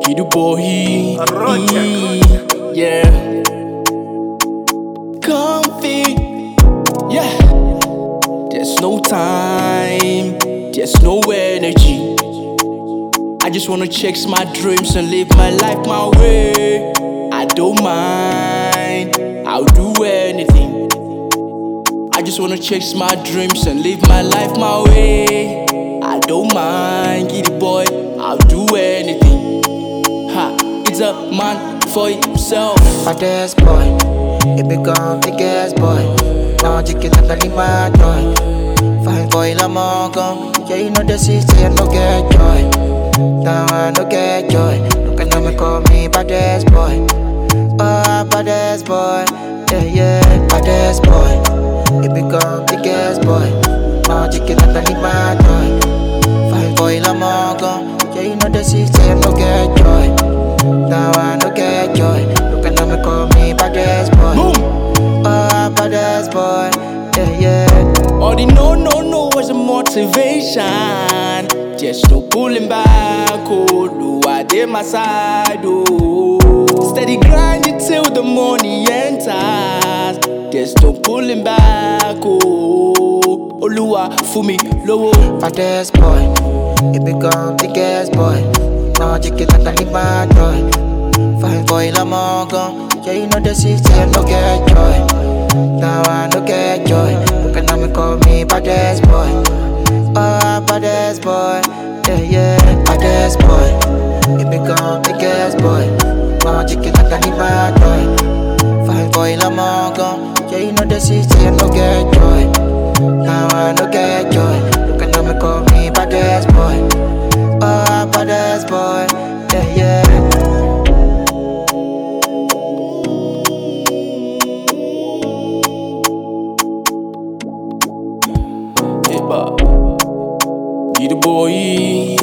Be the boy, yeah. Comfy, yeah. There's no time, there's no energy. I just wanna chase my dreams and live my life my way. I don't mind, I'll do anything. I just wanna chase my dreams and live my life my way. I don't mind, get it boy, I'll do anything. Ha, it's a man for himself. Baddest boy, it become the gas boy. Now you can not leave my joy. Fine boy, la mongo. Yeah, you know the city, I no get joy. Now I no get joy. Look at me, call me baddest boy. Oh, baddest boy. Yeah, yeah, baddest boy. It become the gas boy. Now you can not leave my joy. Fine boy, la mongo. Yeah, you know the city, I no get joy. Now I no get joy. Look at me, call me baddest boy. Boom. Oh, baddest boy. Yeah, yeah. All the no was a motivation. Just no pulling back. Oh, no, I did my side. Oh, steady grinding till the money enters. There's no pulling back. Oh, Oluwa for me, low. Baddest boy, it become the gas boy. Now you can not leave my joy. Fine boy, la mongo. Yeah, you know the city, I no get joy. Now I no get joy. Look at me, call me baddest boy. Oh, baddest boy. Yeah, yeah, baddest boy. It become the gas boy. Now you can not leave my joy. Fine boy, la mongo. Yeah, you know the city, I no get joy. Now I no get joy. Look at me, call me baddest boy. Oh, baddest boy. Yeah, yeah. Be the boy.